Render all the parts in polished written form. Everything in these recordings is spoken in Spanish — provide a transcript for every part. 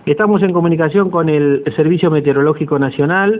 Estamos en comunicación con el Servicio Meteorológico Nacional.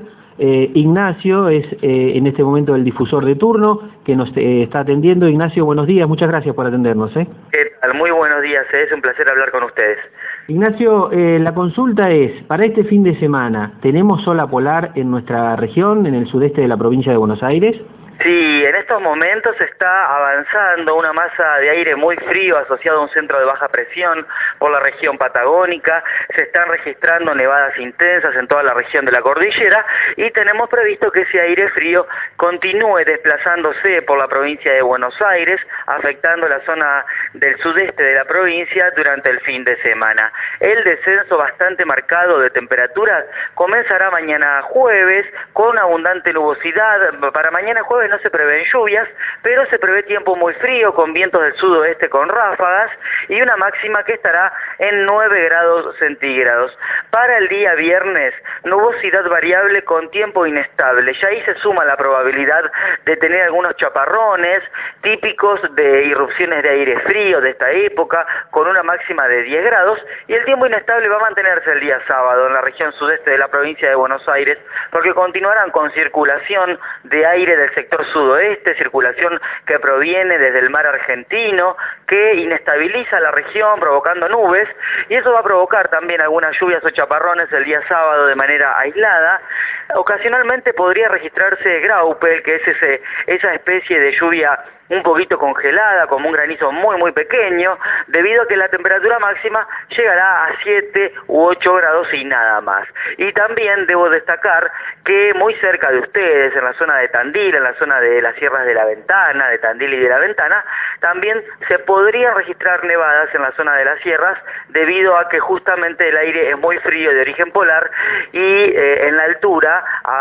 Ignacio es en este momento el difusor de turno que nos está atendiendo. Ignacio, buenos días, muchas gracias por atendernos. ¿Qué tal? Muy buenos días, es un placer hablar con ustedes. Ignacio, la consulta es, para este fin de semana, ¿tenemos ola polar en nuestra región, en el sudeste de la provincia de Buenos Aires? Sí, en estos momentos está avanzando una masa de aire muy frío asociado a un centro de baja presión por la región patagónica. Se están registrando nevadas intensas en toda la región de la cordillera y tenemos previsto que ese aire frío continúe desplazándose por la provincia de Buenos Aires, afectando la zona del sudeste de la provincia durante el fin de semana. El descenso bastante marcado de temperaturas comenzará mañana jueves con abundante nubosidad. Para mañana jueves no se prevén lluvias, pero se prevé tiempo muy frío con vientos del sudoeste con ráfagas y una máxima que estará en 9 grados centígrados. Para el día viernes, nubosidad variable con tiempo inestable. Ya ahí se suma la probabilidad de tener algunos chaparrones típicos de irrupciones de aire frío de esta época, con una máxima de 10 grados, y el tiempo inestable va a mantenerse el día sábado en la región sudeste de la provincia de Buenos Aires, porque continuarán con circulación de aire del sector sudoeste, circulación que proviene desde el mar argentino, que inestabiliza la región provocando nubes, y eso va a provocar también algunas lluvias o chaparrones el día sábado de manera aislada. Ocasionalmente podría registrarse graupel, que es esa especie de lluvia un poquito congelada, como un granizo muy pequeño, debido a que la temperatura máxima llegará a 7 u 8 grados y nada más. Y también debo destacar que muy cerca de ustedes, en la zona de Tandil, en la zona de las sierras de La Ventana, de Tandil y de La Ventana, también se podría registrar nevadas en la zona de las sierras, debido a que justamente el aire es muy frío de origen polar y en la altura,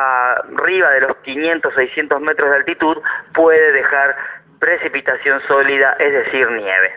arriba de los 500-600 metros de altitud, puede dejar precipitación sólida, es decir, nieve.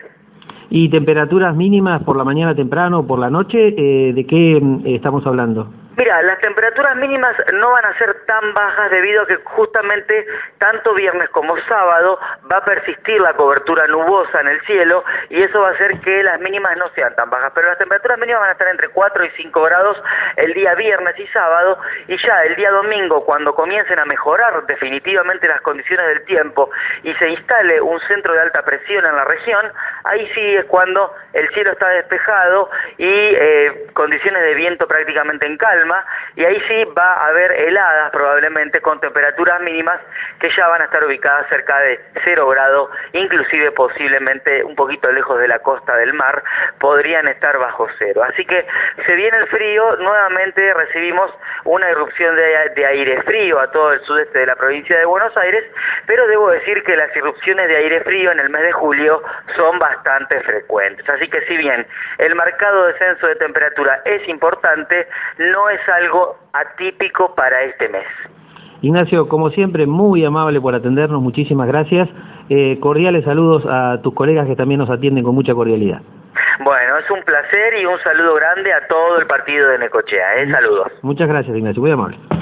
¿Y temperaturas mínimas por la mañana temprano o por la noche? ¿De qué estamos hablando? Mira, las temperaturas mínimas no van a ser tan bajas debido a que justamente tanto viernes como sábado va a persistir la cobertura nubosa en el cielo y eso va a hacer que las mínimas no sean tan bajas, pero las temperaturas mínimas van a estar entre 4 y 5 grados el día viernes y sábado, y ya el día domingo, cuando comiencen a mejorar definitivamente las condiciones del tiempo y se instale un centro de alta presión en la región, ahí sí es cuando el cielo está despejado y condiciones de viento prácticamente en calma, y ahí sí va a haber heladas probablemente con temperaturas mínimas que ya van a estar ubicadas cerca de 0 grados, inclusive posiblemente un poquito lejos de la costa del mar, podrían estar bajo cero. Así que se viene el frío, nuevamente recibimos una irrupción de aire frío a todo el sudeste de la provincia de Buenos Aires, pero debo decir que las irrupciones de aire frío en el mes de julio son bastante frecuentes. Así que si bien el marcado descenso de temperatura es importante, no es algo atípico para este mes. Ignacio, como siempre, muy amable por atendernos, muchísimas gracias. Cordiales saludos a tus colegas que también nos atienden con mucha cordialidad. Bueno, es un placer y un saludo grande a todo el partido de Necochea. Saludos. Muchas gracias, Ignacio, muy amable.